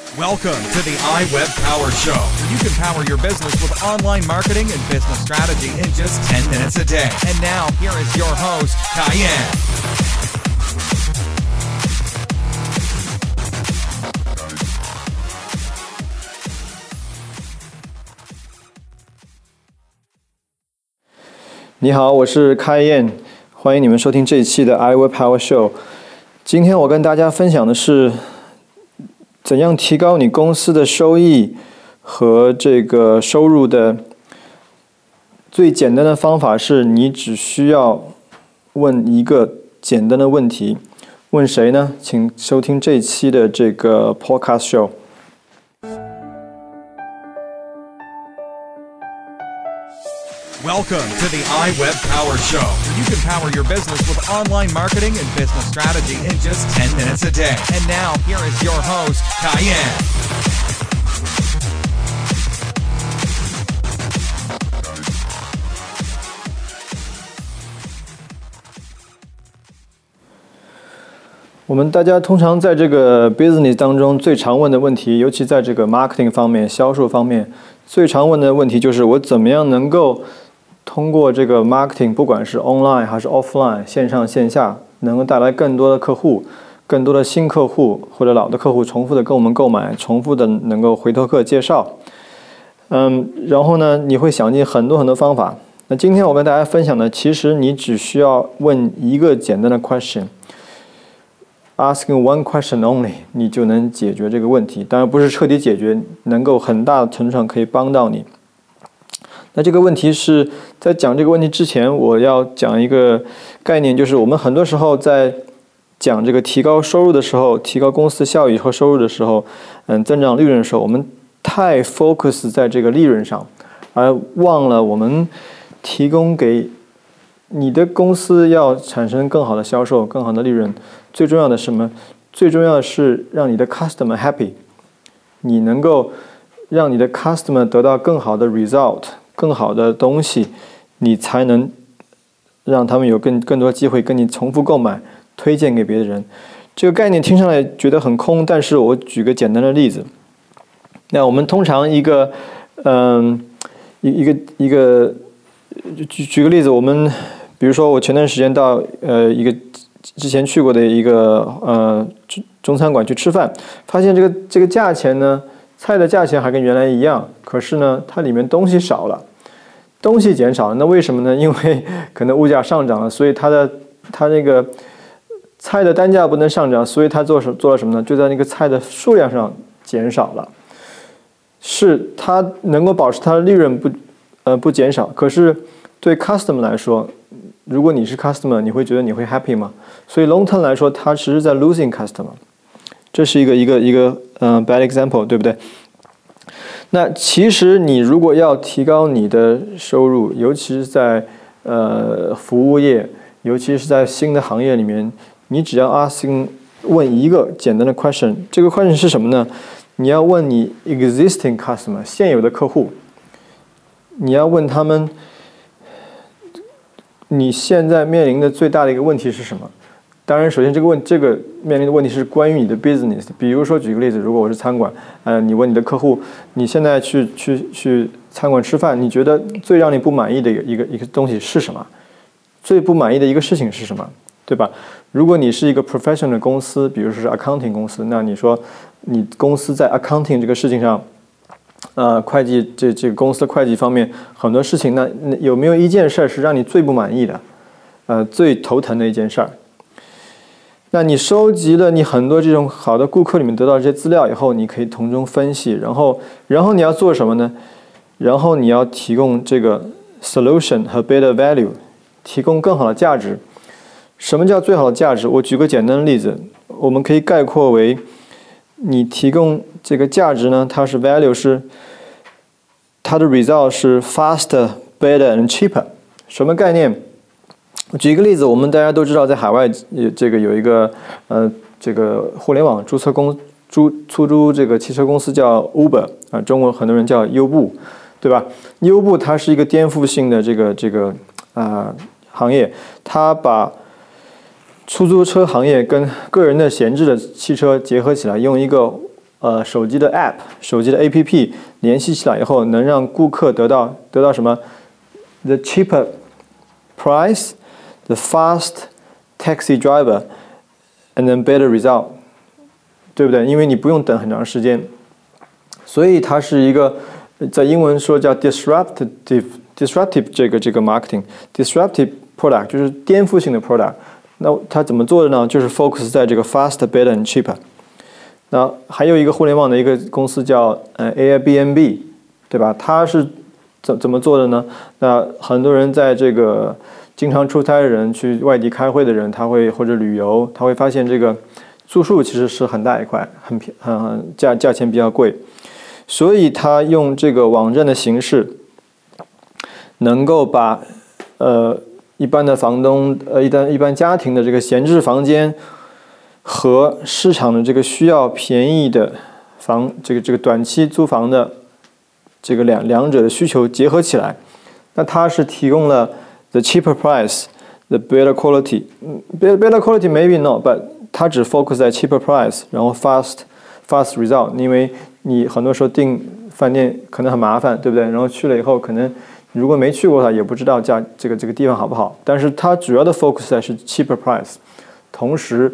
Welcome to the iWeb Power Show. You can power your business with online marketing and business strategy in just 10 minutes a day. And now, here is your host, Cayenne. 你好，我是开燕，欢迎你们收听这一期的 iWeb Power Show。今天我跟大家分享的是怎样提高你公司的收益和这个收入的最简单的方法是，你只需要问一个简单的问题。问谁呢？请收听这一期的这个 Podcast Show。Welcome to the iWeb Power Show. You can power your business with online marketing and business strategy in just 10 minutes a day. And now, here is your host, Cayenne. 我们大家通常在这个 business 当中最常问的问题，尤其在这个 marketing 方面、销售方面，最常问的问题就是我怎么样能够通过这个 marketing， 不管是 online 还是 offline， 线上线下，能够带来更多的客户，更多的新客户或者老的客户重复的跟我们购买，重复的能够回头客介绍。然后呢，你会想尽很多方法。那今天我跟大家分享的，其实你只需要问一个简单的 question。Asking one question only， 你就能解决这个问题。当然不是彻底解决，能够很大程度上可以帮到你。那这个问题是在讲这个问题之前，我要讲一个概念，就是我们很多时候在讲这个提高收入的时候，提高公司效益和收入的时候，增长利润的时候，我们太 focus 在这个利润上，而忘了我们提供给你的公司要产生更好的销售、更好的利润。最重要的是什么？最重要的是让你的 customer happy， 你能够让你的 customer 得到更好的 result， 更好的东西，你才能让他们有更多机会跟你重复购买，推荐给别的人。这个概念听上来觉得很空，但是我举个简单的例子。那我们通常举个例子，我们比如说我前段时间到一个之前去过的一个中餐馆去吃饭，发现这个价钱呢，菜的价钱还跟原来一样，可是呢，它里面东西少了，东西减少了。那为什么呢？因为可能物价上涨了，所以它那个菜的单价不能上涨，所以它做了什么呢？就在那个菜的数量上减少了，是它能够保持它的利润不减少，可是对 customer 来说，如果你是 customer， 你会觉得你会 happy 吗？所以 long term 来说，它其实在 losing customer， 这是一个bad example， 对不对？那其实你如果要提高你的收入，尤其是在服务业，尤其是在新的行业里面，你只要问一个简单的 question， 这个 question 是什么呢？你要问你 existing customer 现有的客户，你要问他们，你现在面临的最大的一个问题是什么？当然，首先这个面临的问题是关于你的 business。比如说，举个例子，如果我是餐馆，你问你的客户，你现在去餐馆吃饭，你觉得最让你不满意的一个东西是什么？最不满意的一个事情是什么？对吧？如果你是一个 professional 的公司，比如说是 accounting 公司，那你说你公司在 accounting 这个事情上，会计这个公司的会计方面很多事情，那有没有一件事是让你最不满意的，最头疼的一件事儿？那你收集了你很多这种好的顾客里面得到这些资料以后，你可以从中分析，然后你要做什么呢？然后你要提供这个 solution 和 better value， 提供更好的价值。什么叫最好的价值？我举个简单的例子，我们可以概括为，你提供这个价值呢，它是 value 是它的 result 是 faster、better and cheaper。什么概念？我举一个例子，我们大家都知道，在海外这个有一个这个互联网出租这个汽车公司叫 Uber 中文很多人叫优步，对吧？优步它是一个颠覆性的这个行业，它把出租车行业跟个人的闲置的汽车结合起来，用一个手机的 App、手机的 APP 联系起来以后，能让顾客得到什么 ？The cheaper price, the fast taxi driver, and then better result， 对不对？因为你不用等很长时间，所以它是一个在英文说叫 disruptive 这个 marketing，disruptive product 就是颠覆性的 product。那它怎么做的呢？就是 focus 在这个 fast, better and cheaper。那还有一个互联网的一个公司叫Airbnb， 对吧？它是怎么做的呢？那很多人在这个经常出差的人，去外地开会的人，他会或者旅游，他会发现这个住宿其实是很大一块，价钱比较贵，所以他用这个网站的形式，能够把一般的房东一般家庭的这个闲置房间和市场的这个需要便宜的这个短期租房的这个两者的需求结合起来，那它是提供了 the cheaper price, the better quality, better quality maybe not, but 它只 focus 在 cheaper price， 然后 fast result， 因为你很多时候订饭店可能很麻烦，对不对？然后去了以后可能如果没去过它也不知道这个地方好不好，但是它主要的 focus 在是 cheaper price， 同时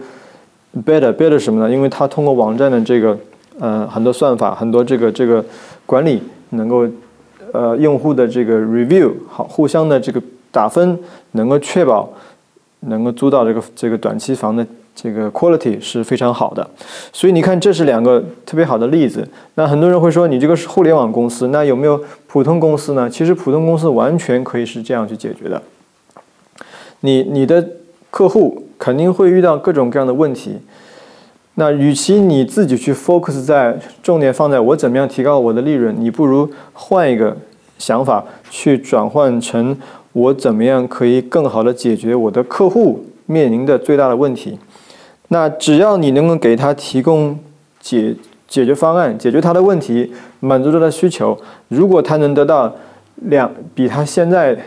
better 什么呢？因为它通过网站的这个很多算法，很多这个管理，能够用户的这个 review 好，互相的这个打分，能够确保能够租到这个短期房的这个 quality 是非常好的。所以你看，这是两个特别好的例子。那很多人会说，你这个是互联网公司，那有没有普通公司呢？其实普通公司完全可以是这样去解决的。你的客户肯定会遇到各种各样的问题，那与其你自己去 focus 在重点放在我怎么样提高我的利润，你不如换一个想法，去转换成我怎么样可以更好的解决我的客户面临的最大的问题。那只要你能够给他提供解决方案，解决他的问题，满足他的需求，如果他能得到比他现在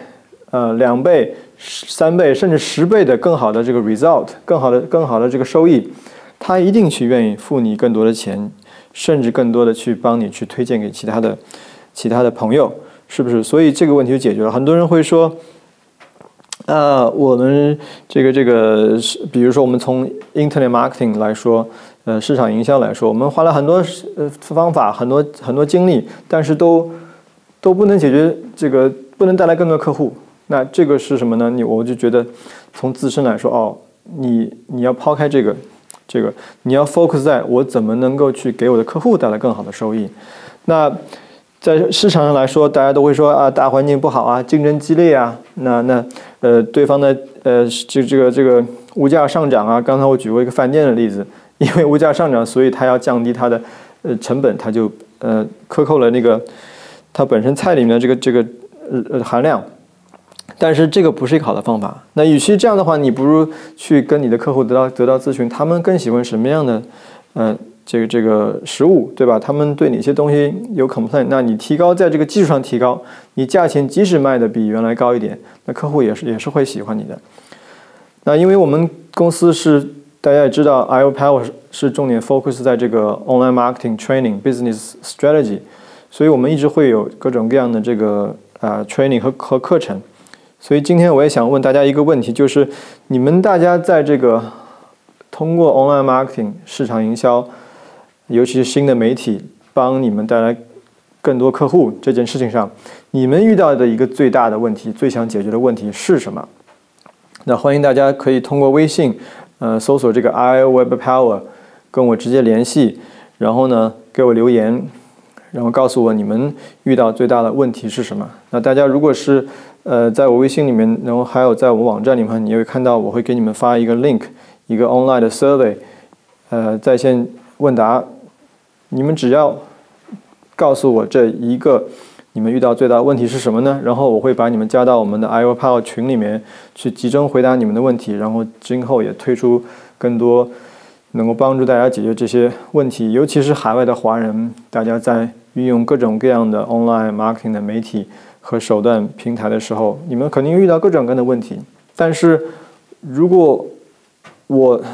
2倍、3倍甚至10倍的更好的这个 result， 更好的这个收益，他一定去愿意付你更多的钱，甚至更多的去帮你去推荐给其他的朋友，是不是？所以这个问题就解决了。很多人会说，我们这个，比如说我们从 Internet marketing 来说，市场营销来说，我们花了很多方法，很多精力，但是都不能解决这个，不能带来更多客户。那这个是什么呢？我就觉得从自身来说，你要抛开这个，你要 focus 在我怎么能够去给我的客户带来更好的收益。那在市场上来说，大家都会说大环境不好啊，竞争激烈啊，对方的这个物价上涨啊。刚才我举过一个饭店的例子，因为物价上涨，所以他要降低他的成本，他就克扣了那个他本身菜里面的这个含量。但是这个不是一个好的方法。那与其这样的话，你不如去跟你的客户得到咨询，他们更喜欢什么样的这个食物，对吧？他们对哪些东西有 complaint？ 那你在这个基础上提高，你价钱即使卖的比原来高一点，那客户也是会喜欢你的。那因为我们公司大家也知道 IOPower 是重点 focus 在这个 online marketing training business strategy， 所以我们一直会有各种各样的这个training 和课程。所以今天我也想问大家一个问题，就是你们大家在这个通过 online marketing 市场营销，尤其是新的媒体帮你们带来更多客户这件事情上，你们遇到的一个最大的问题，最想解决的问题是什么？那欢迎大家可以通过微信搜索这个 IOWebPower 跟我直接联系，然后呢给我留言，然后告诉我你们遇到最大的问题是什么。那大家如果是在我微信里面，然后还有在我网站里面，你会看到我会给你们发一个 link， 一个 online 的 survey， 在线问答。你们只要告诉我这一个你们遇到最大的问题是什么呢？然后我会把你们加到我们的 IOPower 群里面去集中回答你们的问题，然后今后也推出更多能够帮助大家解决这些问题，尤其是海外的华人，大家在运用各种各样的 online marketing 的媒体和手段平台的时候，你们肯定遇到各种各样的问题。但是如果我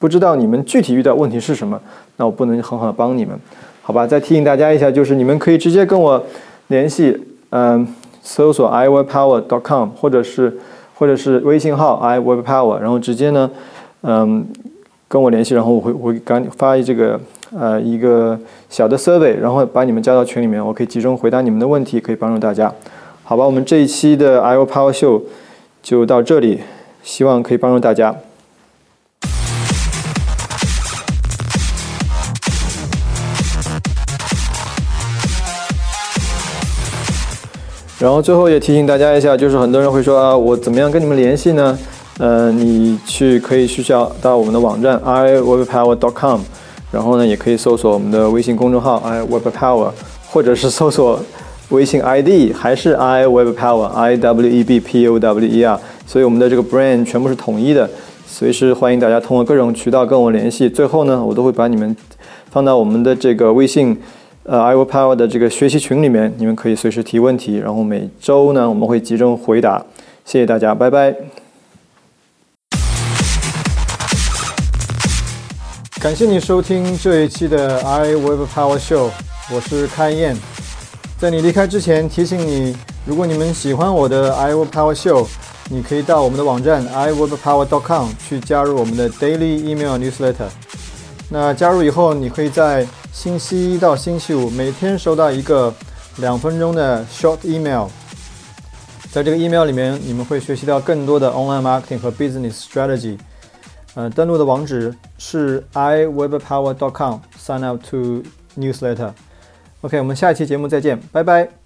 不知道你们具体遇到问题是什么，那我不能很好的帮你们，好吧？再提醒大家一下，就是你们可以直接跟我联系，搜索 iwebpower.com 或者是微信号 iwebpower， 然后直接呢，跟我联系，然后我会给你发这个一个小的 survey， 然后把你们加到群里面，我可以集中回答你们的问题，可以帮助大家。好吧，我们这一期的 iWebPower Show 就到这里，希望可以帮助大家。然后最后也提醒大家一下，就是很多人会说啊，我怎么样跟你们联系呢？你可以去到我们的网站 iwebpower.com， 然后呢，也可以搜索我们的微信公众号 iwebpower， 或者是搜索微信 ID 还是 iwebpower iwebpower， 所以我们的这个 brand 全部是统一的，随时欢迎大家通过各种渠道跟我联系。最后呢，我都会把你们放到我们的这个微信iWebPower 的这个学习群里面，你们可以随时提问题，然后每周呢我们会集中回答。谢谢大家，拜拜。感谢你收听这一期的 iWebPower Show， 我是开燕。在你离开之前，提醒你，如果你们喜欢我的 iWebPower Show， 你可以到我们的网站 iwebpower.com 去加入我们的 Daily Email Newsletter。那加入以后，你可以在星期一到星期五每天收到一个2分钟的 short email。在这个 email 里面，你们会学习到更多的 online marketing 和 business strategy。登录的网址是 iwebpower.com， sign up to newsletter。OK， 我们下一期节目再见，拜拜。